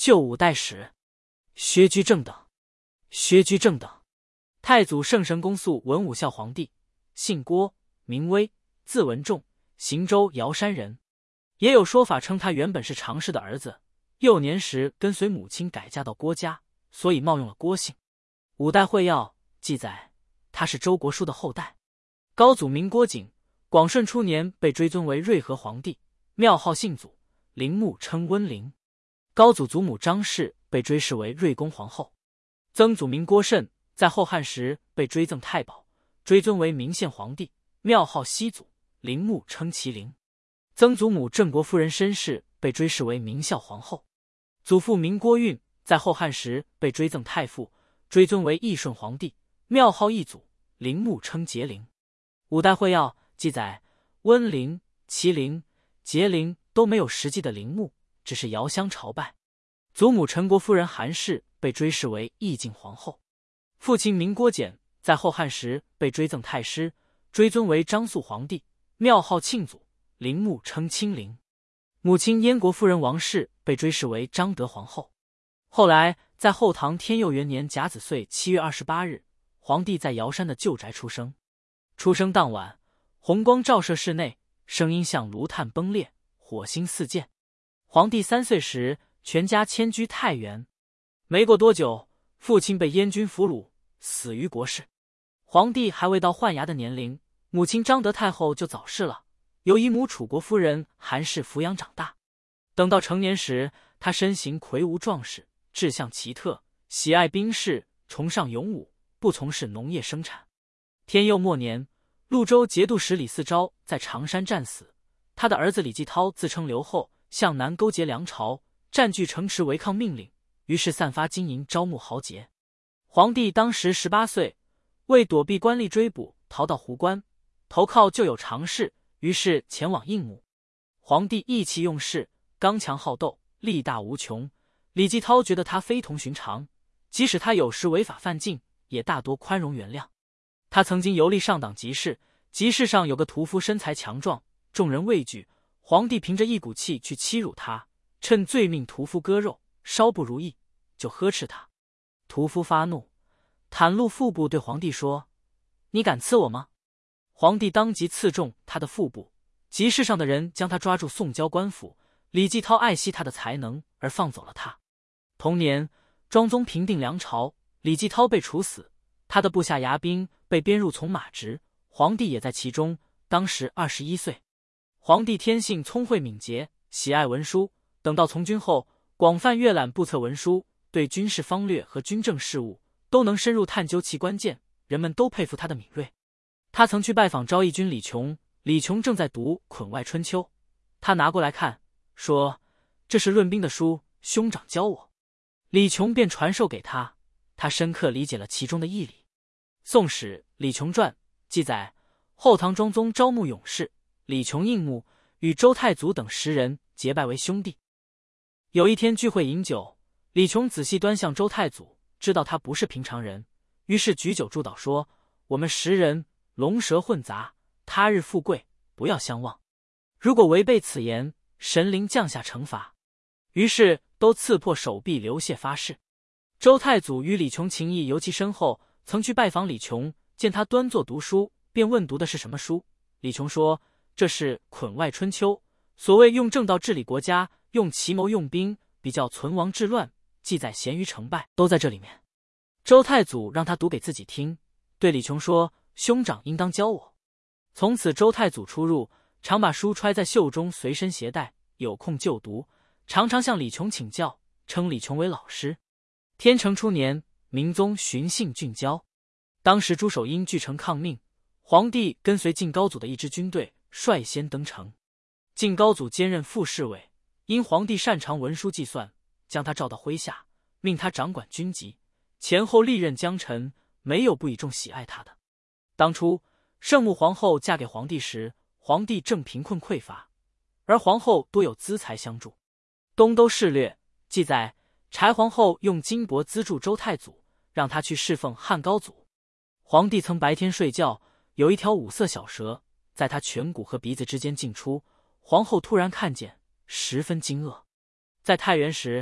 旧五代史。薛居正等。薛居正等，太祖圣神公肃文武孝皇帝，姓郭，名威，字文仲，邢州瑶山人。也有说法称他原本是常氏的儿子，幼年时跟随母亲改嫁到郭家，所以冒用了郭姓。五代会要记载，他是周国叔的后代。高祖名郭景，广顺初年被追尊为瑞和皇帝，庙号信祖，陵墓称温陵。高祖祖母张氏被追谥为瑞恭皇后。曾祖名郭慎，在后汉时被追赠太保，追尊为明献皇帝，庙号熙祖，陵墓称麒麟。曾祖母郑国夫人申氏被追谥为明孝皇后。祖父名郭运，在后汉时被追赠太傅，追尊为义顺皇帝，庙号义祖，陵墓称节陵。五代会要记载，温陵、麒麟、节陵都没有实际的陵墓，只是遥相朝拜。祖母陈国夫人韩氏被追谥为义敬皇后。父亲名郭简，在后汉时被追赠太师，追尊为张肃皇帝，庙号庆祖，陵墓称清陵。母亲燕国夫人王氏被追谥为张德皇后。后来在后唐天佑元年甲子岁7月28日，皇帝在瑶山的旧宅出生。出生当晚，红光照射室内，声音像炉炭崩裂，火星四溅。皇帝3岁时，全家迁居太原。没过多久，父亲被燕军俘虏，死于国事。皇帝还未到换牙的年龄，母亲张德太后就早逝了，由姨母楚国夫人韩氏抚养长大。等到成年时，他身形魁梧壮实，志向奇特，喜爱兵事，崇尚勇武，不从事农业生产。天佑末年，潞州节度使李嗣昭在常山战死，他的儿子李继涛自称刘后，向南勾结梁朝，占据城池违抗命令，于是散发金银招募豪杰。皇帝当时18岁，为躲避官吏追捕，逃到壶关，投靠旧友常氏，于是前往应募。皇帝意气用事，刚强好斗，力大无穷。李继涛觉得他非同寻常，即使他有时违法犯禁，也大多宽容原谅。他曾经游历上党集市，集市上有个屠夫身材强壮，众人畏惧，皇帝凭着一股气去欺辱他，趁罪命屠夫割肉，稍不如意就呵斥他。屠夫发怒，袒露腹部对皇帝说：“你敢刺我吗？”皇帝当即刺中他的腹部，集市上的人将他抓住送交官府。李继涛爱惜他的才能而放走了他。同年，庄宗平定梁朝，李继涛被处死，他的部下牙兵被编入从马直，皇帝也在其中，当时21岁。皇帝天性聪慧敏捷，喜爱文书，等到从军后，广泛阅览部册文书，对军事方略和军政事务都能深入探究其关键，人们都佩服他的敏锐。他曾去拜访昭义军李琼，李琼正在读《捆外春秋》，他拿过来看，说：“这是论兵的书，兄长教我。”李琼便传授给他，他深刻理解了其中的义理。《宋史·李琼传》记载，后唐庄宗招募勇士，李琼应募，与周太祖等10人结拜为兄弟。有一天聚会饮酒，李琼仔细端详周太祖，知道他不是平常人，于是举酒祝祷说：“我们10人龙蛇混杂，他日富贵，不要相忘。如果违背此言，神灵降下惩罚。”于是都刺破手臂流血发誓。周太祖与李琼情谊尤其深厚，曾去拜访李琼，见他端坐读书，便问读的是什么书。李琼说：“这是《捆外春秋》，所谓用正道治理国家，用奇谋用兵，比较存亡治乱，记载咸鱼成败，都在这里面。”周太祖让他读给自己听，对李琼说：“兄长应当教我。”从此周太祖出入，常把书揣在袖中随身携带，有空就读，常常向李琼请教，称李琼为老师。天成初年，明宗巡幸郡郊，当时朱守殷据城抗命，皇帝跟随晋高祖的一支军队率先登城。晋高祖兼任副侍卫，因皇帝擅长文书计算，将他召到麾下，命他掌管军籍，前后历任江臣，没有不以重喜爱他的。当初圣穆皇后嫁给皇帝时，皇帝正贫困匮乏，而皇后多有资财相助。东都事略记载，柴皇后用金帛资助周太祖，让他去侍奉汉高祖。皇帝曾白天睡觉，有一条五色小蛇在他颧骨和鼻子之间进出，皇后突然看见，十分惊愕。在太原时，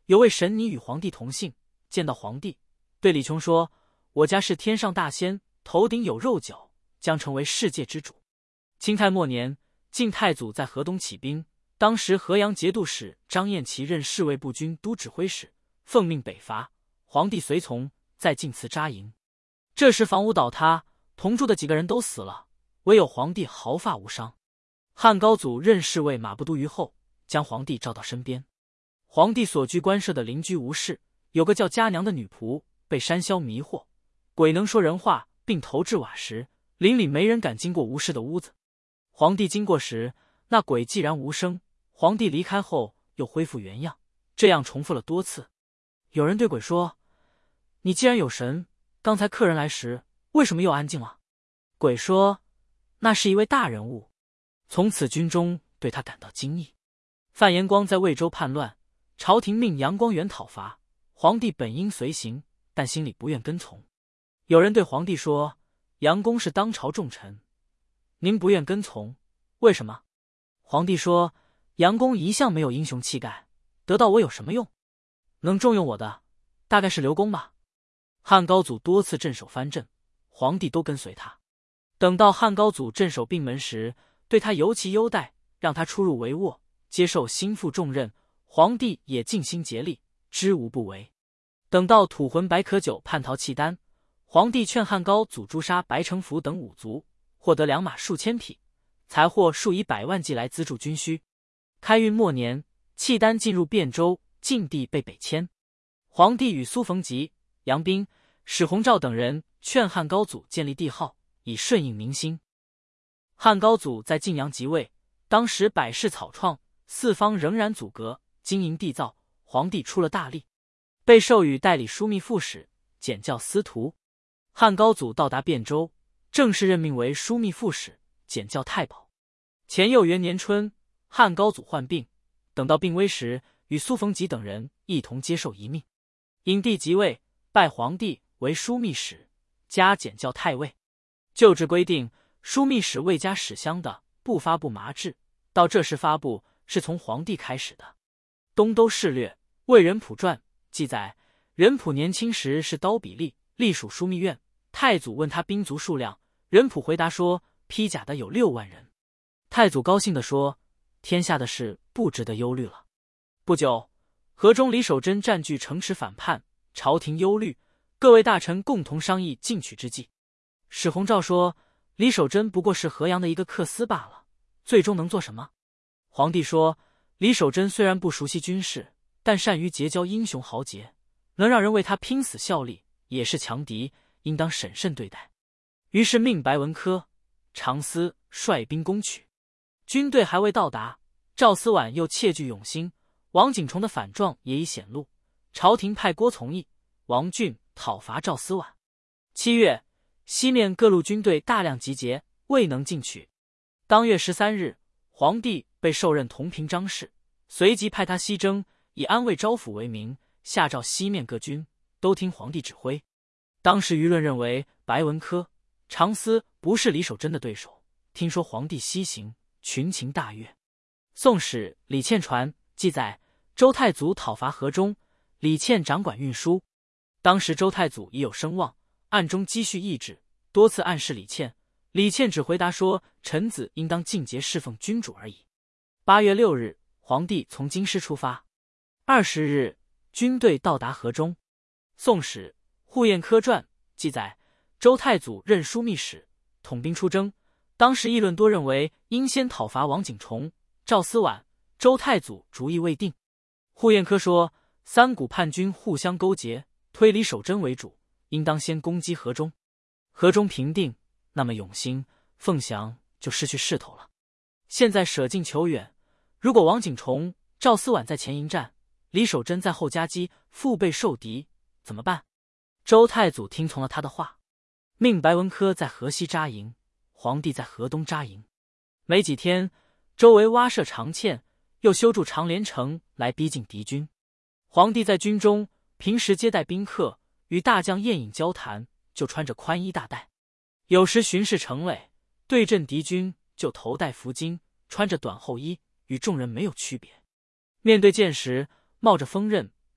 有位神尼与皇帝同姓，见到皇帝，对李琼说：“我家是天上大仙，头顶有肉角，将成为世界之主。”清太末年，晋太祖在河东起兵，当时河阳节度使张彦齐任侍卫部军都指挥使，奉命北伐，皇帝随从，在晋祠扎营。这时房屋倒塌，同住的几个人都死了，唯有皇帝毫发无伤。汉高祖任侍卫马步都虞候，将皇帝召到身边。皇帝所居官舍的邻居吴氏，有个叫佳娘的女仆，被山魈迷惑，鬼能说人话，并投掷瓦石，邻里没人敢经过吴氏的屋子。皇帝经过时，那鬼既然无声，皇帝离开后又恢复原样，这样重复了多次。有人对鬼说：“你既然有神，刚才客人来时为什么又安静了？”鬼说：“那是一位大人物。”从此军中对他感到惊异。范延光在魏州叛乱，朝廷命杨光远讨伐，皇帝本应随行，但心里不愿跟从。有人对皇帝说：“杨公是当朝重臣，您不愿跟从，为什么？”皇帝说：“杨公一向没有英雄气概，得到我有什么用？能重用我的，大概是刘公吧。”汉高祖多次镇守藩镇，皇帝都跟随他。等到汉高祖镇守并门时，对他尤其优待，让他出入帷幄，接受心腹重任，皇帝也尽心竭力，知无不为。等到吐浑白可九叛逃契丹，皇帝劝汉高祖诛杀白承福等五族，获得良马数千匹，财货数以百万计来资助军需。开运末年，契丹进入汴州，晋帝被北迁。皇帝与苏逢吉、杨斌、史弘照等人劝汉高祖建立帝号，以顺应民心。汉高祖在晋阳即位，当时百事草创，四方仍然阻隔，经营缔造，皇帝出了大力，被授予代理枢密副使，检校司徒。汉高祖到达汴州，正式任命为枢密副使，检校太保。前又元年春，汉高祖患病，等到病危时，与苏逢吉等人一同接受遗命。因帝即位，拜皇帝为枢密使，加检校太尉。旧制规定，枢密使未加史乡的，不发布麻制，到这时发布是从皇帝开始的。东都事略《魏仁溥传》记载，仁溥年轻时是刀笔吏，隶属枢密院。太祖问他兵卒数量，仁溥回答说，披甲的有6万人。太祖高兴地说，天下的事不值得忧虑了。不久，河中李守贞占据城池反叛，朝廷忧虑，各位大臣共同商议进取之计。史弘照说，李守贞不过是河阳的一个客司罢了，最终能做什么？皇帝说，李守贞虽然不熟悉军事，但善于结交英雄豪杰，能让人为他拼死效力，也是强敌，应当审慎对待。于是命白文科、常思率兵攻取。军队还未到达，赵思婉又窃据永兴，王景崇的反状也已显露，朝廷派郭从义、王俊讨伐赵思婉。7月，西面各路军队大量集结，未能进取。当月13日，皇帝被授任同平章事，随即派他西征，以安慰招抚为名，下诏西面各军都听皇帝指挥。当时舆论认为白文科、常思不是李守贞的对手，听说皇帝西行，群情大悦。宋史李倩传记载，周太祖讨伐河中，李倩掌管运输。当时周太祖已有声望，暗中积蓄意志，多次暗示李倩，李倩只回答说，臣子应当尽节侍奉君主而已。8月6日，皇帝从京师出发。20日，军队到达河中。宋史户晏科传记载，周太祖任枢密使，统兵出征。当时议论多认为应先讨伐王景崇、赵思婉，周太祖主意未定。户晏科说，三股叛军互相勾结，推李守贞为主，应当先攻击河中。河中平定，那么永兴、凤翔就失去势头了。现在舍近求远，如果王景崇、赵思婉在前迎战，李守贞在后夹击，腹背受敌，怎么办？周太祖听从了他的话，命白文科在河西扎营，皇帝在河东扎营。没几天，周围挖设长堑，又修筑长连城来逼近敌军。皇帝在军中平时接待宾客，与大将宴饮交谈，就穿着宽衣大带；有时巡视城垒，对阵敌军就头戴拂巾，穿着短厚衣，与众人没有区别。面对箭时，冒着锋刃，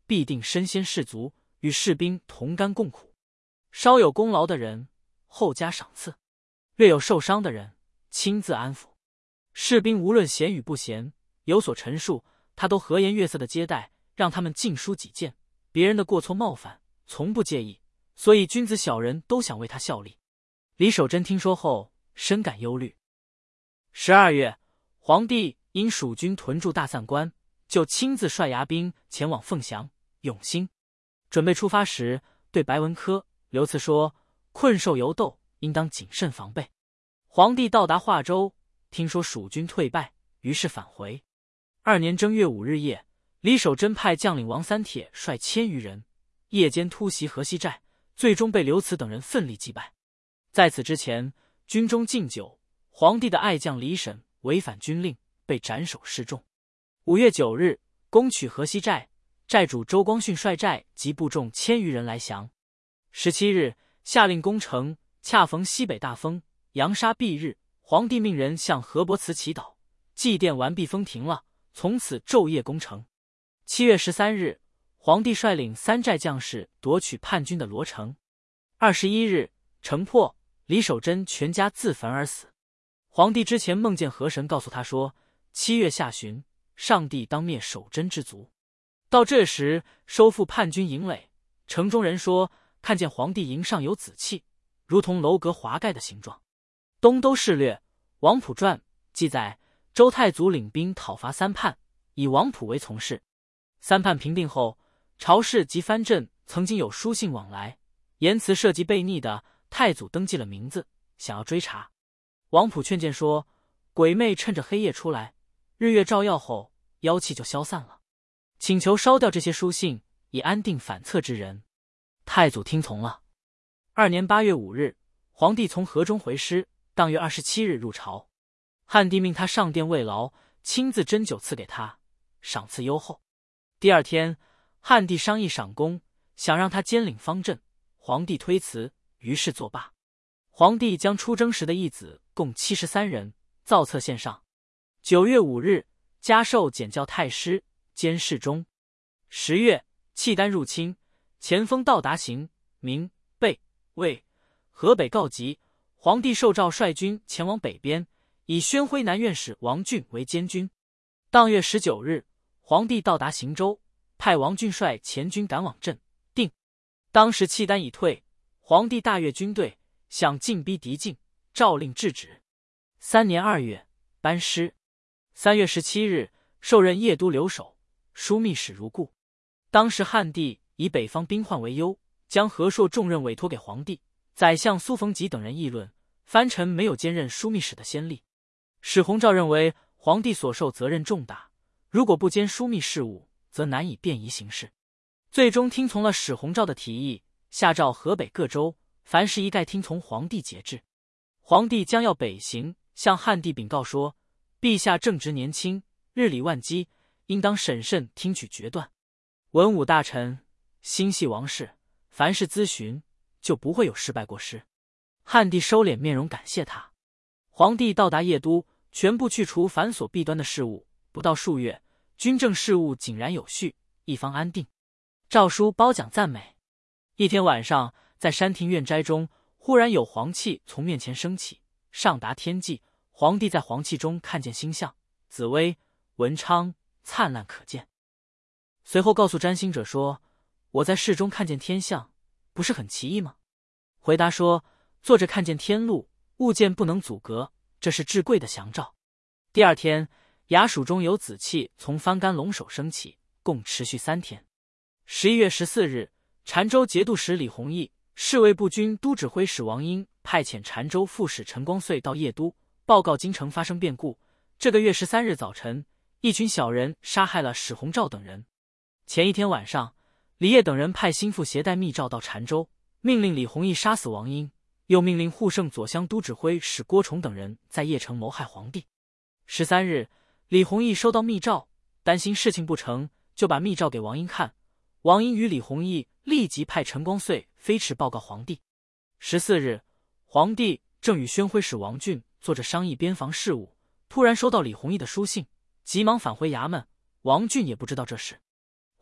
必定身先士卒，与士兵同甘共苦。稍有功劳的人，后加赏赐；略有受伤的人，亲自安抚。士兵无论闲与不闲，有所陈述，他都和颜悦色的接待，让他们尽抒己见。别人的过错冒犯，从不介意，所以君子小人都想为他效力。李守贞听说后，深感忧虑。12月，皇帝因蜀军屯驻大散关，就亲自率牙兵前往凤翔、永兴。准备出发时，对白文科、刘赐说：“困兽犹斗，应当谨慎防备。”皇帝到达华州，听说蜀军退败，于是返回。2年正月5日夜，李守贞派将领王三铁率1000余人，夜间突袭河西寨，最终被刘慈等人奋力击败。在此之前，军中禁酒，皇帝的爱将李审违反军令，被斩首示众。5月9日，攻取河西寨，寨主周光训率寨及部众1000余人来降。17日，下令攻城，恰逢西北大风，扬沙蔽日，皇帝命人向河伯祠祈祷，祭奠完毕，风停了，从此昼夜攻城。7月13日，皇帝率领3寨将士夺取叛军的罗城。21日，城破，李守贞全家自焚而死。皇帝之前梦见河神告诉他说，7月下旬，上帝当灭守贞之族。到这时，收复叛军营垒，城中人说看见皇帝营上有紫气，如同楼阁华盖的形状。东都事略王溥传记载，周太祖领兵讨伐三叛，以王溥为从事。三叛平定后，朝士及藩镇曾经有书信往来，言辞涉及悖逆的，太祖登记了名字，想要追查。王溥劝谏说，鬼魅趁着黑夜出来，日月照耀后，妖气就消散了，请求烧掉这些书信，以安定反侧之人。太祖听从了。2年8月5日，皇帝从河中回师，当月27日入朝。汉帝命他上殿慰劳，亲自斟酒赐给他，赏赐优厚。第2天，汉帝商议赏功，想让他兼领方阵，皇帝推辞，于是作罢。皇帝将出征时的义子共73人造册献上。9月5日，加授检校太师，兼侍中。10月，契丹入侵，前锋到达行、明、贝、魏、河北告急，皇帝受诏率军前往北边，以宣徽南院使王俊为监军。当月19日，皇帝到达行州，派王俊率前军赶往镇定。当时契丹已退，皇帝大阅军队，想进逼敌境，诏令制止。3年2月，班师。3月17日，授任邺都留守，枢密使如故。当时汉帝以北方兵患为忧，将和硕重任委托给皇帝。宰相苏逢吉等人议论，藩臣没有兼任枢密使的先例。史弘照认为皇帝所受责任重大，如果不兼枢密事务，则难以便宜行事。最终听从了史弘照的提议，下诏河北各州，凡事一概听从皇帝节制。皇帝将要北行，向汉帝禀告说，陛下正值年轻，日理万机，应当审慎听取决断。文武大臣心系王室，凡事咨询，就不会有失败过失。汉帝收敛面容感谢他。皇帝到达邺都，全部去除繁琐弊端的事务，不到数月，军政事务井然有序，一方安定。诏书褒奖赞美。一天晚上，在山庭院斋中，忽然有黄气从面前升起，上达天际。皇帝在黄气中看见星象，紫薇、文昌灿烂可见。随后告诉占星者说，我在室中看见天象，不是很奇异吗？回答说，坐着看见天路，物件不能阻隔，这是至贵的祥兆。第2天，衙署中有紫气从翻干龙首升起，共持续3天。11月14日，澶州节度使李弘毅、侍卫部军都指挥使王英派遣澶州副使陈光遂到邺都，报告京城发生变故。这个月13日早晨，一群小人杀害了史弘照等人。前一天晚上，李业等人派心腹携带密诏到澶州，命令李弘毅杀死王英，又命令护圣左乡都指挥使郭崇等人在邺城谋害皇帝。13日，李弘毅收到密诏，担心事情不成，就把密诏给王英看。王英与李弘毅立即派陈光遂飞驰报告皇帝。14日，皇帝正与宣徽使王俊坐着商议边防事务，突然收到李弘毅的书信，急忙返回衙门。王俊也不知道这事。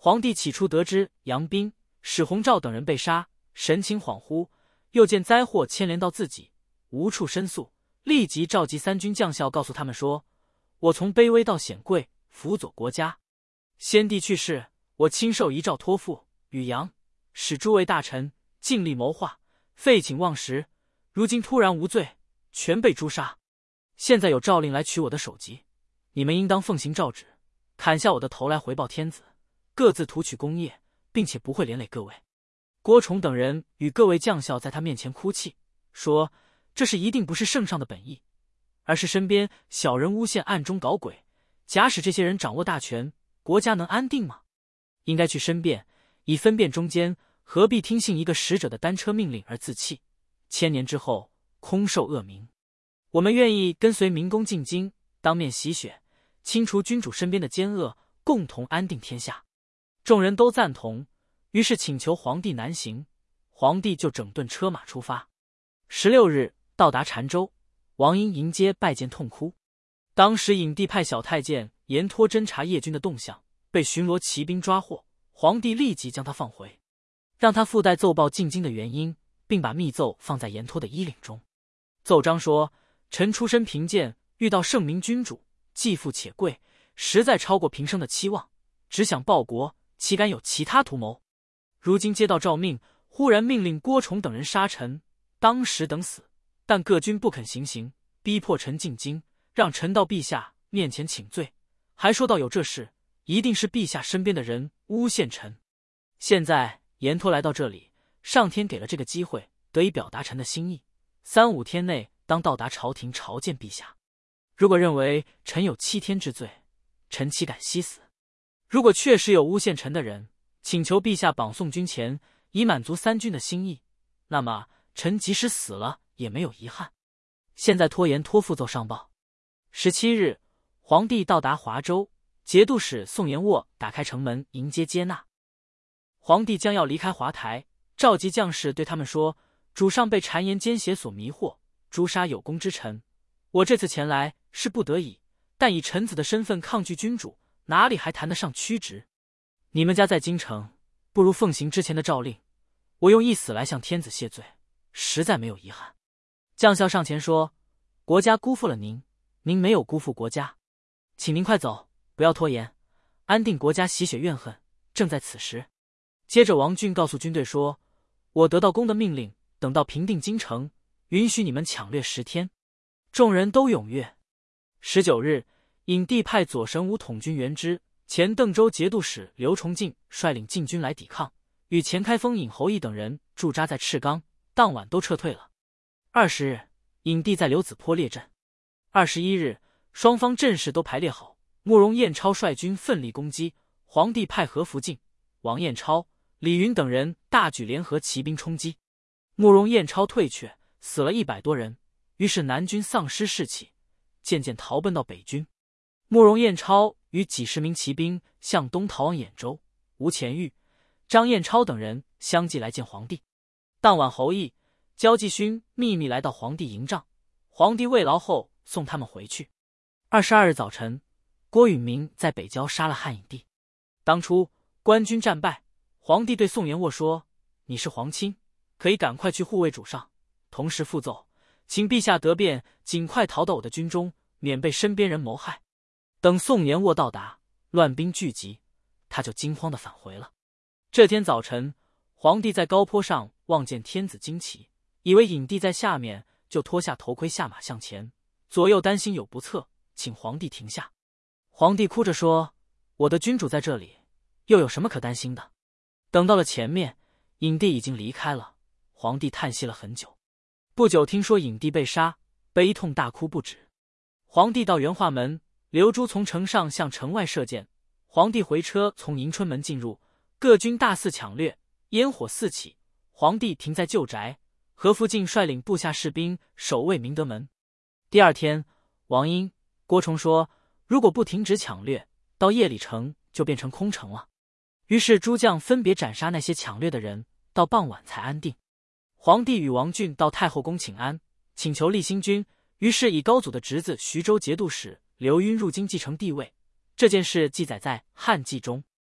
皇帝起初得知杨斌、史弘照等人被杀，神情恍惚，又见灾祸牵连到自己，无处申诉，立即召集三军将校，告诉他们说：我从卑微到显贵，辅佐国家。先帝去世，我亲受遗诏托付，与杨、史诸位大臣尽力谋划，废寝忘食，如今突然无罪，全被诛杀。现在有诏令来取我的首级，你们应当奉行诏旨，砍下我的头来回报天子，各自图取功业，并且不会连累各位。郭崇等人与各位将校在他面前哭泣，说这是一定不是圣上的本意，而是身边小人诬陷暗中搞鬼，假使这些人掌握大权，国家能安定吗？应该去申辩，以分辨中间，何必听信一个使者的单车命令而自弃？1000年之后，空受恶名。我们愿意跟随明公进京，当面洗雪，清除君主身边的奸恶，共同安定天下。众人都赞同，于是请求皇帝南行。皇帝就整顿车马出发。16日到达澶州，王英迎接拜见痛哭。当时郢帝派小太监严托侦察叶军的动向，被巡逻骑兵抓获，皇帝立即将他放回，让他附带奏报进京的原因，并把密奏放在严托的衣领中。奏章说：臣出身贫贱，遇到圣明君主，既富且贵，实在超过平生的期望，只想报国，岂敢有其他图谋？如今接到诏命，忽然命令郭崇等人杀臣，当时等死，但各军不肯行刑，逼迫臣进京，让臣到陛下面前请罪，还说到有这事，一定是陛下身边的人诬陷臣。现在严托来到这里，上天给了这个机会，得以表达臣的心意，3、5天内当到达朝廷朝见陛下。如果认为臣有欺天之罪，臣岂敢息死？如果确实有诬陷臣的人，请求陛下绑送军前，以满足三军的心意，那么臣即使死了也没有遗憾。现在拖延托付奏上报。17日，皇帝到达华州，节度使宋延渥打开城门迎接接纳。皇帝将要离开华台，召集将士对他们说：主上被谗言奸邪所迷惑，诛杀有功之臣，我这次前来是不得已，但以臣子的身份抗拒君主，哪里还谈得上屈直？你们家在京城，不如奉行之前的诏令，我用一死来向天子谢罪，实在没有遗憾。将校上前说：国家辜负了您，您没有辜负国家，请您快走，不要拖延，安定国家洗雪怨恨，正在此时。接着王俊告诉军队说：我得到公的命令，等到平定京城，允许你们抢掠10天。众人都踊跃。19日，郢帝派左神武统军元之、前邓州节度使刘崇进率领禁军来抵抗，与前开封尹侯义等人驻扎在赤冈，当晚都撤退了。20日，郢帝在刘子坡列阵。21日，双方阵势都排列好，慕容彦超率军奋力攻击，皇帝派何福晋、王彦超、李云等人大举联合骑兵冲击，慕容彦超退却，死了100多人，于是南军丧失士气，渐渐逃奔到北军。慕容彦超与几十名骑兵向东逃往兖州，吴乾玉、张彦超等人相继来见皇帝。当晚侯毅、焦继勋秘密来到皇帝营帐，皇帝慰劳后送他们回去。22日早晨，郭允明在北郊杀了汉影帝。当初官军战败，皇帝对宋延渥说：你是皇亲，可以赶快去护卫主上，同时复奏，请陛下得便尽快逃到我的军中，免被身边人谋害。等宋延渥到达，乱兵聚集，他就惊慌地返回了。这天早晨，皇帝在高坡上望见天子旌旗，以为郢帝在下面，就脱下头盔下马向前，左右担心有不测，请皇帝停下。皇帝哭着说：我的君主在这里，又有什么可担心的？等到了前面，郢帝已经离开了，皇帝叹息了很久。不久听说郢帝被杀，悲痛大哭不止。皇帝到元化门，刘珠从城上向城外射箭，皇帝回车从迎春门进入，各军大肆抢掠，烟火四起，皇帝停在旧宅，何福晋率领部下士兵守卫明德门。第二天，王英、郭崇说，如果不停止抢掠，到夜里城就变成空城了。于是诸将分别斩杀那些抢掠的人，到傍晚才安定。皇帝与王俊到太后宫请安，请求立新君，于是以高祖的侄子徐州节度使刘赟入京继承帝位。这件事记载在汉纪中。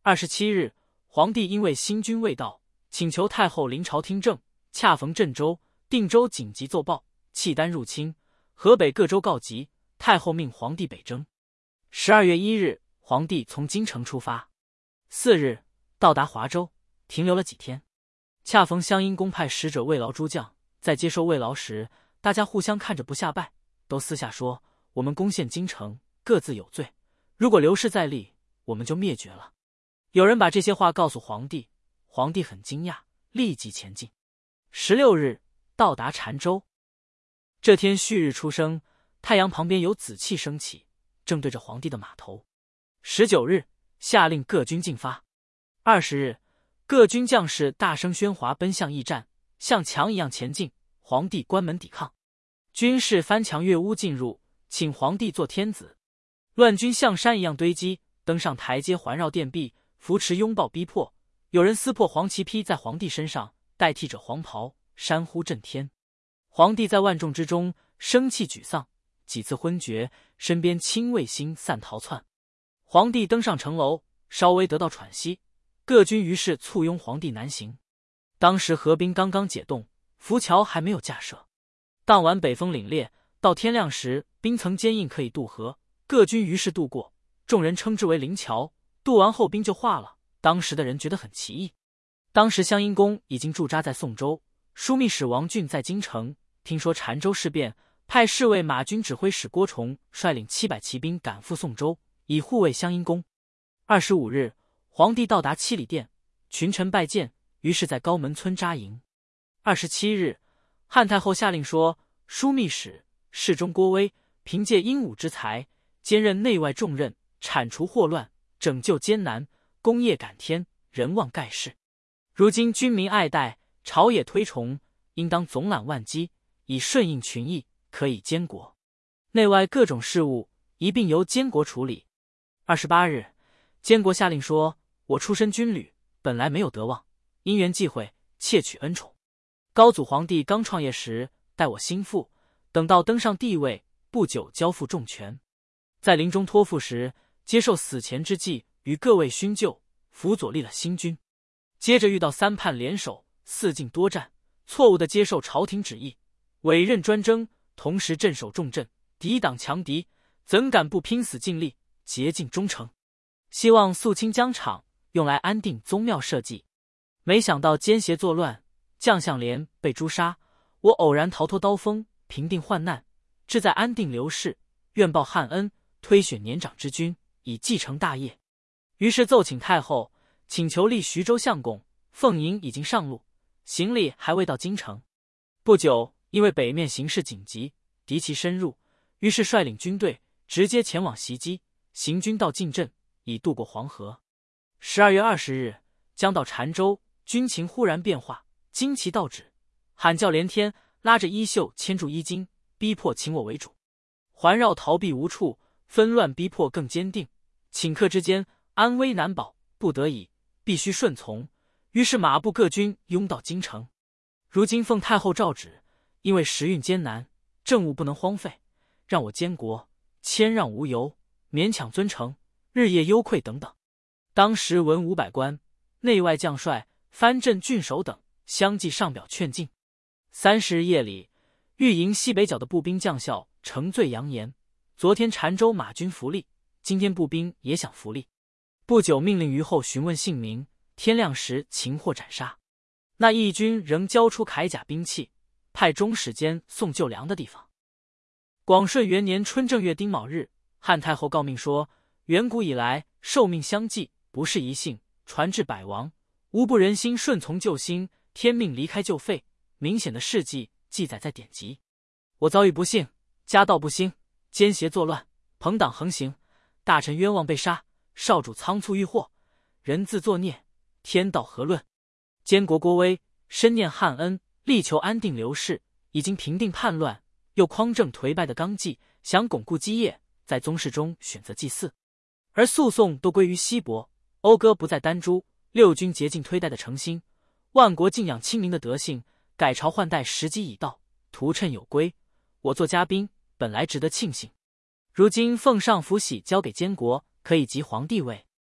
27日，皇帝因为新君未到，请求太后临朝听政，恰逢郑州、定州紧急奏报，契丹入侵，河北各州告急，太后命皇帝北征。12月1日，皇帝从京城出发，4日到达华州，停留了几天。恰逢湘阴公派使者慰劳诸将，在接受慰劳时，大家互相看着不下拜，都私下说：“我们攻陷京城，各自有罪，如果刘氏再立，我们就灭绝了。”有人把这些话告诉皇帝，皇帝很惊讶，立即前进。16日到达澶州。这天旭日初升，太阳旁边有紫气升起，正对着皇帝的码头。19日下令各军进发。20日，各军将士大声喧哗，奔向驿站，像墙一样前进。皇帝关门抵抗，军士翻墙越屋进入，请皇帝做天子。乱军像山一样堆积，登上台阶，环绕殿壁，扶持拥抱逼迫。有人撕破黄旗披在皇帝身上，代替着黄袍，山呼震天。皇帝在万众之中生气沮丧，几次昏厥，身边亲卫星散逃窜。皇帝登上城楼，稍微得到喘息，各军于是簇拥皇帝南行。当时河滨刚刚解冻，浮桥还没有架设。当晚北风凛冽，到天亮时冰层坚硬，可以渡河。各军于是渡过，众人称之为灵桥。渡完后冰就化了，当时的人觉得很奇异。当时湘阴公已经驻扎在宋州，枢密使王俊在京城，听说澶州事变，派侍卫马军指挥使郭崇率领700骑兵赶赴宋州，以护卫湘阴公。25日，皇帝到达七里店，群臣拜见，于是在高门村扎营。27日，汉太后下令说，枢密使侍中郭威凭借英武之才，兼任内外重任，铲除祸乱，拯救艰难，功业感天，人望盖世。如今君民爱戴，朝野推崇，应当总揽万机，以顺应群意，可以监国。内外各种事务一并由监国处理。28日，监国下令说，我出身军旅，本来没有德望，因缘际会，窃取恩宠。高祖皇帝刚创业时，待我心腹，等到登上帝位，不久交付重权。在临终托付时，接受死前之际，与各位勋旧辅佐立了新君。接着遇到三叛联手，四境多战，错误地接受朝廷旨意，委任专征，同时镇守重镇，抵挡强敌，怎敢不拼死尽力，竭尽忠诚？希望肃清疆场，用来安定宗庙社稷。没想到奸邪作乱，将相连被诛杀，我偶然逃脱刀锋，平定患难，志在安定刘氏，愿报汉恩，推选年长之君，以继承大业。于是奏请太后，请求立徐州相公。凤营已经上路，行李还未到京城。不久，因为北面形势紧急，敌其深入，于是率领军队直接前往袭击，行军到晋镇，已渡过黄河。12月20日，将到澶州，军情忽然变化，旌旗倒指，喊叫连天，拉着衣袖牵住衣襟，逼迫请我为主。环绕逃避无处，纷乱逼迫更坚定，顷刻之间安危难保，不得已必须顺从。于是马步各军拥到京城。如今奉太后诏旨，因为时运艰难，政务不能荒废，让我监国，谦让无由，勉强遵承，日夜忧愧等等。当时文武百官、内外将帅、藩镇郡守等相继上表劝进。30日夜里，御营西北角的步兵将校乘醉扬言，昨天澶州马军伏利，今天步兵也想伏利。不久命令虞后询问姓名，天亮时擒获斩杀。那义军仍交出铠甲兵器，派中使监送救粮的地方。广顺元年春正月丁卯日，汉太后告命说，远古以来受命相继，不是一幸，传至百亡，无不人心顺从救星，天命离开就废，明显的事迹记载在典籍。我遭遇不幸，家道不兴，奸邪作乱，朋党横行，大臣冤枉被杀，少主仓促遇祸，人自作孽，天道何论？监国郭威深念汉恩，力求安定刘氏，已经平定叛乱，又匡正颓败的纲纪，想巩固基业，在宗室中选择祭祀，而诉讼都归于西伯，讴歌不再丹朱，六军竭尽推戴的诚心，万国敬仰亲民的德性，改朝换代时机已到，图谶有归，我做嘉宾本来值得庆幸，如今奉上福玺交给监国，可以即皇帝位。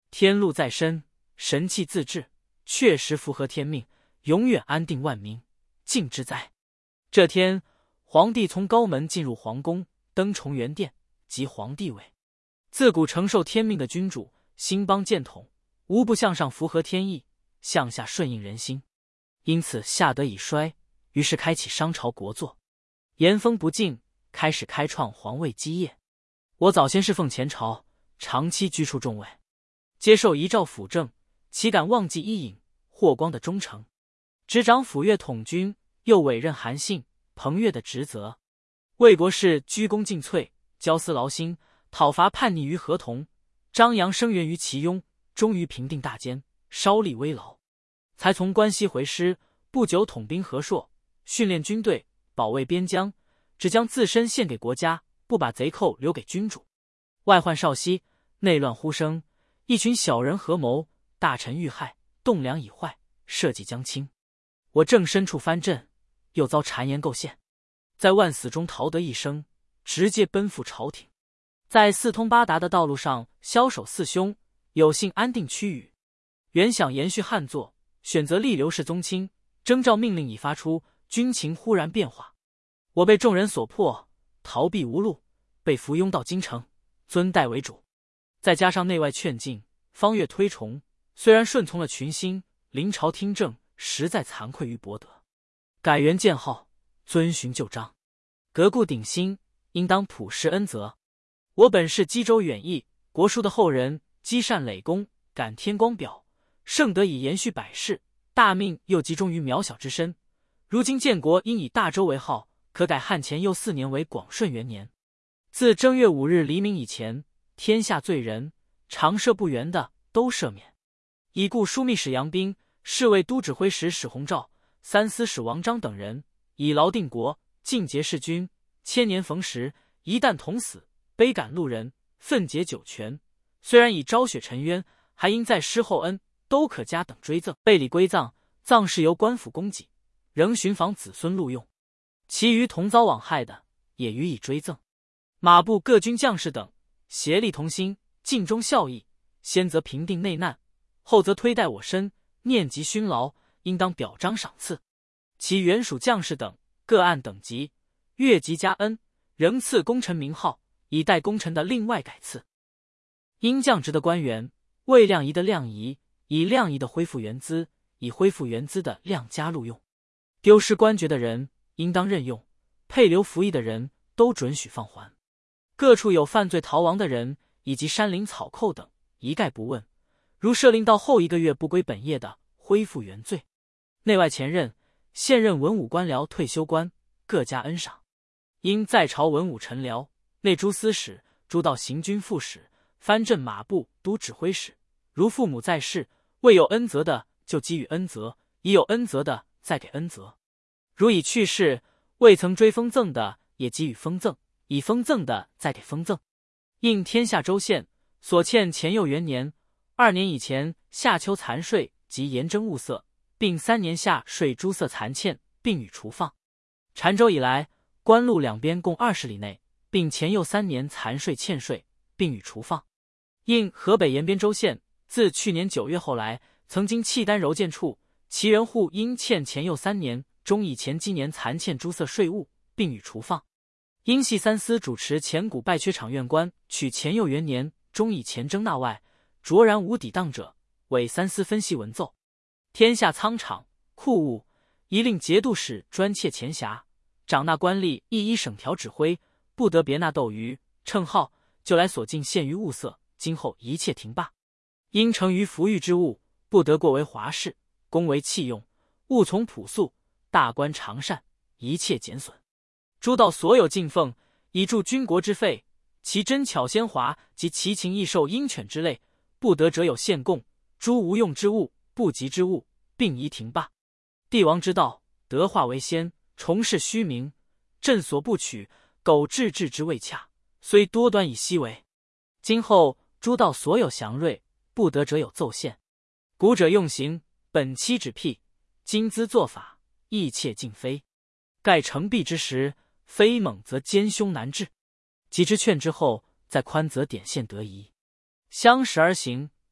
天禄在身，神气自治，确实符合天命，永远安定万民，敬之哉。这天，皇帝从高门进入皇宫，登崇元殿，即皇帝位。自古承受天命的君主，兴邦建统，无不向上符合天意，向下顺应人心。因此夏得以衰，于是开启商朝国祚。延风不尽，开始开创皇位基业。我早先侍奉前朝，长期居处重位，接受遗诏辅政，岂敢忘记伊尹、霍光的忠诚？执掌抚越统军，又委任韩信、彭越的职责，为国事鞠躬尽瘁，焦思劳心，讨伐叛逆于合同，张扬声援于齐雍，终于平定大奸，稍立危牢。才从关西回师，不久统兵和硕，训练军队，保卫边疆，只将自身献给国家，不把贼寇留给君主。外患少息，内乱忽生，一群小人合谋，大臣遇害，栋梁已坏，社稷将倾。我正身处藩镇，又遭谗言构陷，在万死中逃得一生，直接奔赴朝廷。在四通八达的道路上枭首四凶，有幸安定区域。原想延续汉作，选择立刘氏宗亲，征召命令已发出，军情忽然变化，我被众人所迫，逃避无路，被俘拥到京城，尊代为主。再加上内外劝进，方越推崇，虽然顺从了群星，临朝听政，实在惭愧于伯德。改元建号，遵循旧章，革故鼎新，应当普施恩泽。我本是冀州远逸，国书的后人，积善累功，感天光表，圣德以延续百世，大命又集中于渺小之身。如今建国应以大周为号，可改汉前又4年为广顺元年。自正月5日黎明以前，天下罪人，常赦不原的都赦免。已故枢密使杨斌、侍卫都指挥使史弘照、三司使王章等人，以劳定国，尽节弑君，千年逢时，一旦同死，悲感路人，愤结九泉。虽然已昭雪沉冤，还应在施厚恩，都可加等追赠。备礼归葬，葬事由官府供给，仍寻访子孙录用。其余同遭枉害的，也予以追赠。马部各军将士等，协力同心，尽忠效义，先则平定内难，后则推戴我身，念及勋劳，应当表彰赏赐。其原属将士等，各按等级，越级加恩，仍赐功臣名号，以待功臣的另外改赐。应降职的官员，未量仪的量仪，以量仪的恢复原资，以恢复原资的量加录用。丢失官爵的人，应当任用；配留服役的人，都准许放还。各处有犯罪逃亡的人，以及山林草寇等，一概不问。如设令到后1个月不归本业的，恢复原罪。内外前任、现任文武官僚、退休官，各加恩赏。因在朝文武臣僚、内诸司使、诸道行军副使、藩镇马部都指挥使，如父母在世，未有恩泽的，就给予恩泽；已有恩泽的，再给恩泽。如已去世，未曾追封赠的，也给予封赠；已封赠的，再给封赠。应天下州县所欠前佑元年、2年以前夏秋残税及盐征物色，并3年夏税诸色残欠，并予除放。澶州以来，官路两边共20里内，并前佑3年残税欠税，并予除放。应河北延边州县，自去年9月后来，曾经契丹柔建处，其人户因欠前佑3年中以前积年残欠诸色税务，并予除放。因系三司主持前谷拜缺场院官，取前佑元年中以前征纳外，卓然无抵当者，委三司分析文奏。天下仓场、库务，一令节度使专切钱匣，掌纳官吏一依省条指挥，不得别纳斗鱼、称号，就来所进限于物色，今后一切停罢。因成于服御之物，不得过为华饰，公为器用，务从朴素，大官常善，一切减损。诸道所有进奉，以助军国之费，其珍巧鲜华及奇禽异兽鹰犬之类，不得者有献贡，诸无用之物、不及之物，并宜停罢。帝王之道，德化为先，重视虚名，朕所不取，苟治之未洽，虽多端以西为。今后诸道所有祥瑞，不得者有奏献。古者用刑，本期止辟，今兹做法，意切尽非。盖成弊之时，非猛则奸凶难治。及之劝之后，再宽则点线得宜。相时而行，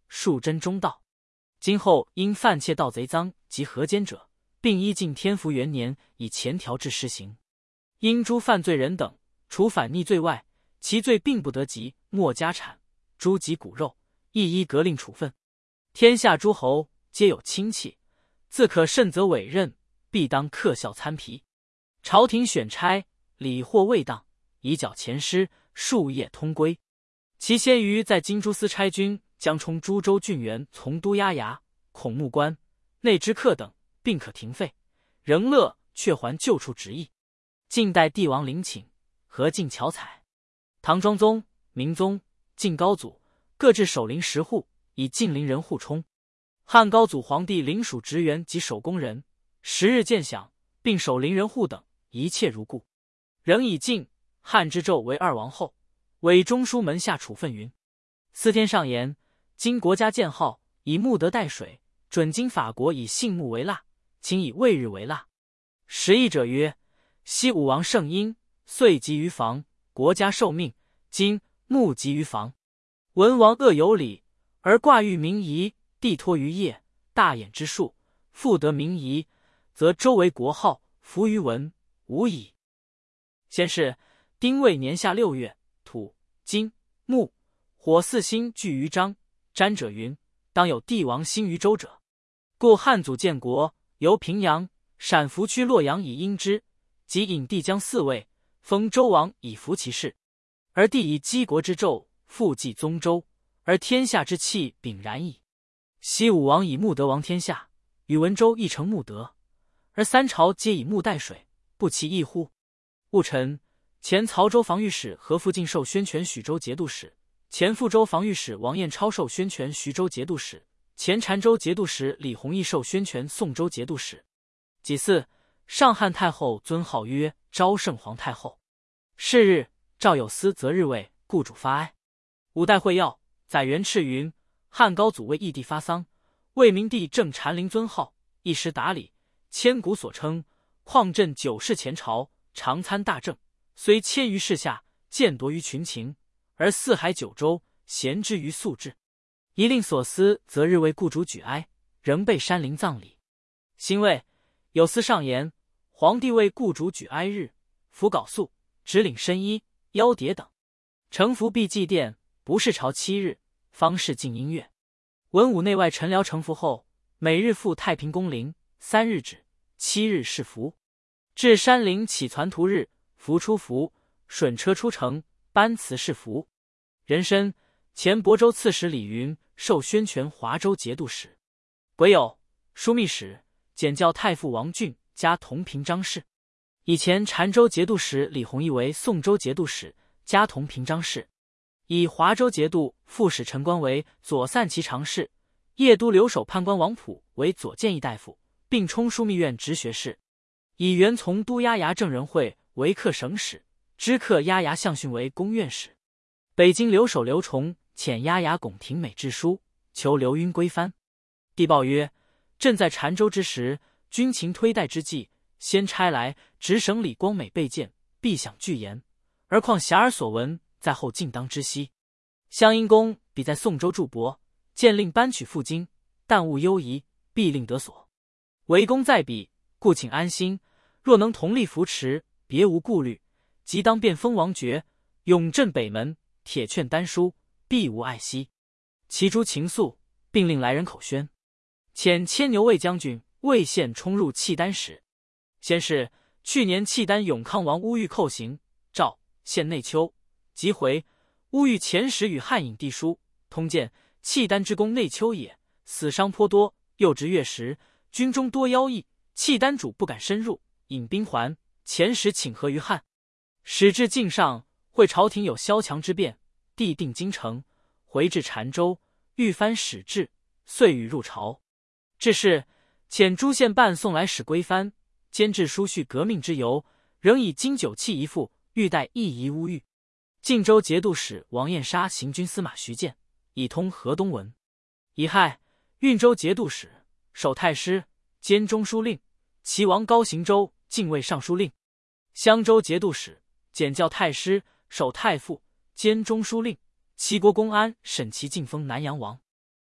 数真中道。今后因犯窃盗贼赃及合奸者，并依晋天福元年以前条制施行。因诸犯罪人等，除反逆罪外，其罪并不得及没家产、诸及骨肉，一一革令处分。天下诸侯皆有亲戚，自可慎责委任，必当克效参皮。朝廷选差礼货未当，以缴前师，数业通归。其先于在京诸司差军将充诸州郡员从都押衙、孔目官、内知客等，并可停费，仍乐却还旧处职役。晋代帝王陵寝，何进巧彩。唐庄宗、明宗、晋高祖各置守陵10户，以近邻人互充。汉高祖皇帝领属职员及守宫人10日见饷，并守陵人户等，一切如故。仍以晋、汉之胄为2王后，委中书门下处分云：司天上言，今国家建号，以木德代水，准今法国以杏木为蜡，请以未日为蜡。时议者曰：昔武王圣婴，遂急于防，国家受命，今木急于防。文王恶有礼，而挂欲民夷，地托于业，大衍之术，复得民夷，则周为国号，服于文，无矣。先是，丁未年夏6月，土、金、木、火4星聚于章。占者云：当有帝王兴于周者。故汉祖建国，由平阳、陕服区洛阳以应之，即引帝将4位，封周王以服其事。而帝以积国之胄，复继宗周，而天下之气秉然矣。昔武王以木德王天下，与文周亦成木德，而3朝皆以木代水，不其异乎？戊辰，前曹州防御使何复进授宣权徐州节度使，前富州防御使王彦超授宣权徐州节度使，前澶州节度使李弘毅授宣权宋州节度使。己巳，上汉太后尊号曰昭圣皇太后。是日，赵有司择日为故主发哀。五代会要载元敕云：汉高祖为义帝发丧，魏明帝正禅陵尊号，一时达礼，千古所称，况朕9世前朝，常参大政，虽迁于世下，见夺于群情，而四海9州咸之于素质。一令所思择日为故主举哀，仍备山陵葬礼。辛未，有司上言，皇帝为故主举哀日，服缟素，只领深衣、腰碟等。承服必祭奠，不是朝7日，方是进音乐。文武内外臣僚承服后，每日赴太平宫陵，3日止，7日是服。至山陵起攒图日，服出服，顺车出城，班辞是服。壬申，前亳州刺史李云授宣权华州节度使。癸酉，枢密使、检校太傅王俊加同平章事。以前澶州节度使李弘毅为宋州节度使，加同平章事。以华州节度副使陈官为左散骑常侍，邺都留守判官王溥为左谏议大夫，并充枢密院直学士。以原从都押衙郑仁惠为客省使，知客押衙向训为公院使。北京留守刘崇遣押衙龚廷美致书，求刘赟归藩。帝报曰：朕在澶州之时，军情推戴之际，先差来直省李光美备见，必享具言，而况遐迩所闻，在后尽当知悉。襄阴公彼在宋州驻泊，见令搬取赴京，但勿忧疑，必令得所。为公在彼，故请安心，若能同力扶持，别无顾虑，即当便封王爵，永镇北门，铁券丹书，必无碍惜。其诸情愫，并令来人口宣。遣牵牛卫将军魏献冲入契丹使。先是，去年契丹永康王乌玉寇行，赵、献内丘，即回。乌玉遣使与汉引帝书，通鉴契丹之功内丘也，死伤颇多，又值月食，军中多妖异，契丹主不敢深入，引兵还，遣使请和于汉。使至境上，会朝廷有萧墙之变，帝定京城，回至澶州，欲藩使至，遂与入朝。至是，遣诸县办送来使归藩，兼制书叙革命之由，仍以金酒器一副，欲待一夷乌玉。晋州节度使王彦沙行军司马徐建，以通河东文。乙亥，运州节度使、守太师、兼中书令，齐王高行州禁卫尚书令。襄州节度使、检校太师、守太傅、兼中书令，齐国公安审其晋封南阳王。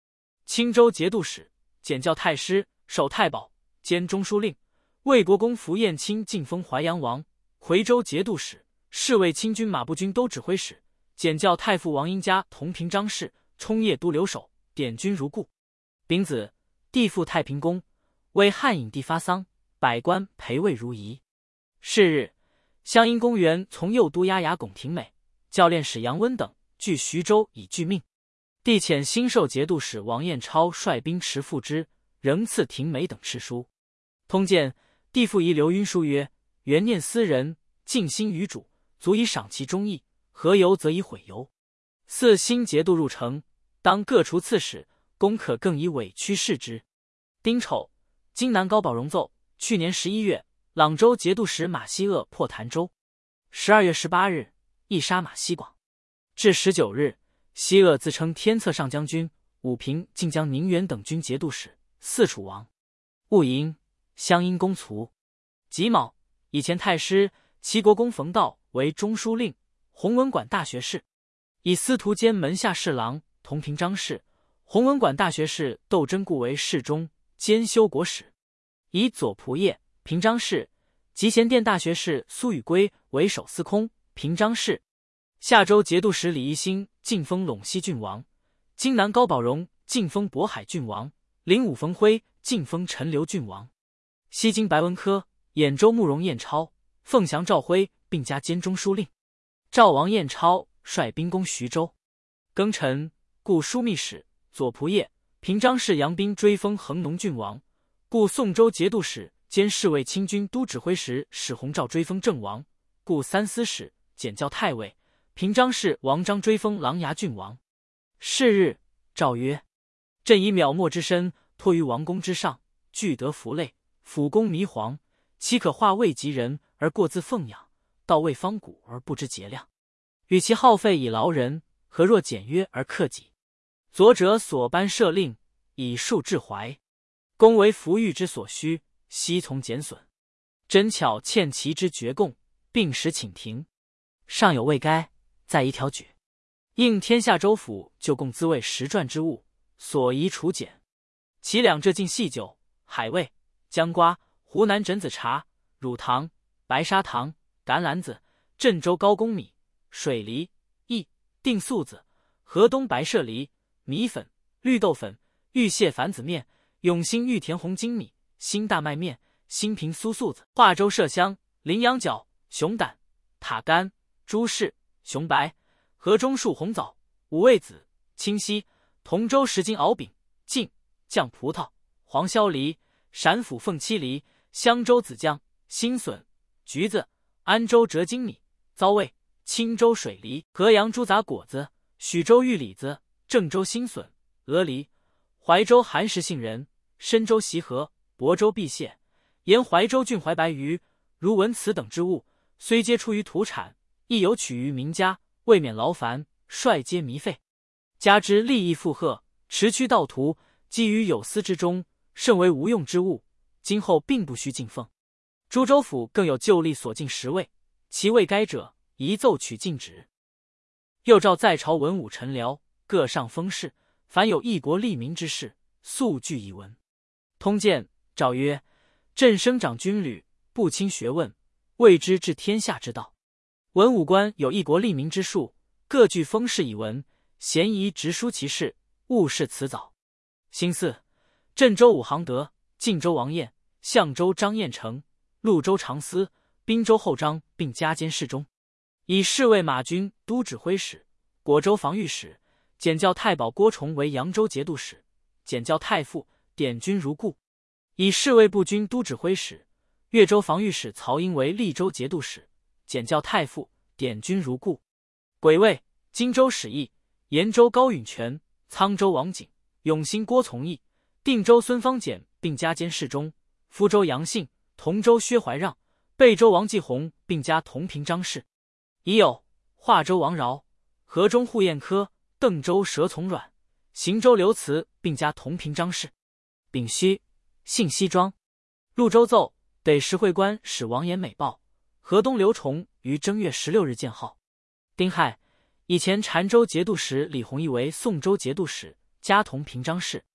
青州节度使，检校太师，守太保，兼中书令。魏国公符彦卿晋封淮阳王。夔州节度使，侍卫亲军马步军都指挥使，检校太傅王英家同平章事，冲夜都留守，典军如故。丙子，帝复太平宫，为汉影帝发丧，百官陪位如仪。是日，湘阴公园从右都押牙龚廷美、教练使杨温等据徐州以拒命。帝遣新授节度使王彦超率兵持赴之，仍赐廷美等敕书。通鉴，帝复遗刘晕书曰：原念私人，尽心于主，足以赏其忠义，何由则以毁由。四新节度入城，当各除刺史，公可更以委屈视之。丁丑，荆南高保荣奏：去年11月，朗州节度使马希鄂破潭州。12月18日，亦杀马希广。至19日，希鄂自称天策上将军、武平、晋江宁远等军节度使，四处亡。戊寅，湘阴公卒。己卯，以前太师齐国公冯道为中书令、弘文馆大学士，以司徒监门下侍郎、同平章事。弘文馆大学士窦真固为侍中兼修国史，以左仆射、平章事。集贤殿大学士苏宇圭为守司空、平章事。夏州节度使李一新晋封陇西郡王，荆南高保荣晋封渤海郡王，灵武冯辉晋封陈留郡王。西京白文科、兖州慕容彦超、凤翔赵辉并加兼中书令。赵王彦超率兵攻徐州。庚辰，故枢密使、左仆射、平章事杨斌追封恒农郡王，故宋州节度使兼侍卫亲军都指挥使史弘照追封郑王，故三司使、检校太尉、平章事王章追封琅琊郡王。是日，诏曰：朕以渺末之身托于王公之上，具得福类，辅公弥黄，岂可化未及人而过自奉养，到位方谷而不知节量？与其耗费以劳人，何若简约而克己？左者所颁赦令，以恕至怀。公为福裕之所需，悉从减损。真巧欠其之绝供，并时请停。尚有未该，再一条举。应天下州府就供资卫实传之物，所宜除减。其两浙尽细酒、海味、姜瓜、湖南榛子茶、乳糖、白砂糖、橄榄子、郑州高公米、水梨、薏、定素子、河东白麝梨、米粉、绿豆粉、玉蟹矾子面、永兴玉田红精米、新大麦面、新平酥素子、化州麝香、羚羊角、熊胆、塔干、猪翅、熊白、河中树红枣、五味子、清溪、同州10斤熬饼、晋、酱葡萄、黄削梨、陕府凤七梨、襄州子酱、新笋、橘子、安州折精米、糟味、青州水梨、河阳猪杂果子、许州玉李子、郑州新笋、鹅梨、怀州寒食杏仁、深州席盒、亳州碧蟹、沿怀州郡怀白鱼、如文此等之物，虽皆出于土产，亦有取于民家，未免劳烦，率皆弥费。加之利益附贺，持驱盗徒，基于有司之中，甚为无用之物，今后并不须进奉。诸州府更有旧例所禁10位，其未该者，宜奏取禁止。又诏在朝文武臣僚各上封事，凡有异国利民之事，速具以闻。通鉴诏曰：朕生长军旅，不轻学问，未知治天下之道。文武官有异国利民之术，各具封事以闻，咸宜直书其事，勿视辞藻。辛巳，镇州武行德、晋州王彦、象州张彦成、潞州常司、滨州后章并加监侍中，以侍卫马军都指挥使、果州防御使，检校太保郭崇为扬州节度使，检校太傅，典军如故。以侍卫步军都指挥使、越州防御使曹英为利州节度使，检校太傅，典军如故。癸未，荆州史义、延州高允全、沧州王景、永兴郭从义、定州孙方简并加监侍中，福州杨信、同州薛怀让、贝州王继宏并加同平章事。已有华州王饶、河中户彦科、邓州佘从阮、邢州刘慈并加同平章事。丙戌，姓西庄。潞州奏得实会官使王延美报，河东刘崇于正月16日建号。丁亥，以前澶州节度使李弘毅为宋州节度使，加同平章事。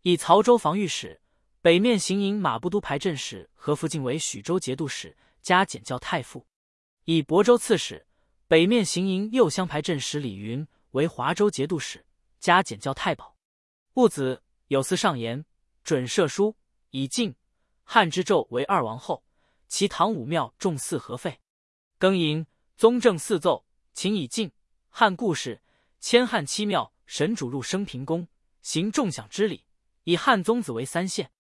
以曹州防御使、北面行营马步都排阵使何福晋为许州节度使，加检校太傅；以亳州刺史、北面行营右厢排阵使李云为华州节度使，加检校太保。戊子，有司上言，准赦书，以晋、汉之胄为二王后，其唐武庙重祀合废。庚寅，宗正四奏，请以晋、汉故事，迁汉七庙神主入升平宫，行重享之礼，以汉宗子为三县。